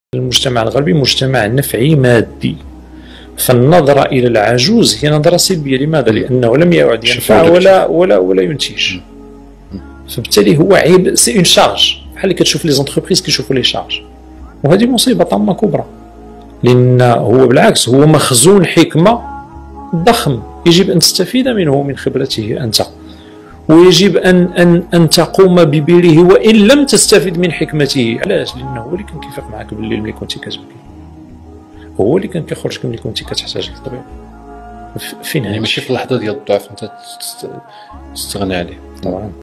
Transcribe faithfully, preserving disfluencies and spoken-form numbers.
المجتمع الغربي مجتمع نفعي مادي، فالنظرة إلى العجوز هي نظرة سلبية. لماذا؟ لأنه لم يعد ينفع ولا ولا ولا ينتج، فبالتالي هو عيب، سي اون شارج، بحال اللي كتشوف لي زونتربريز كيشوفوا لي شارج، وهذه مصيبة طامة كبرى، لأن هو بالعكس هو مخزون حكمة ضخم يجب أن تستفيد منه من خبرته أنت، ويجب أن أن أن تقوم ببره وإن لم تستفد من حكمته. علاش؟ لأنه هو اللي كان كيفيق معك بالليل ملي كنتي كتبكي، هو اللي كان كيخرجك ملي كنتي كتحتاج للطبيب. فين يعني ماشي في اللحظة ديال الضعف أنت تستغنى عليه. طبعا.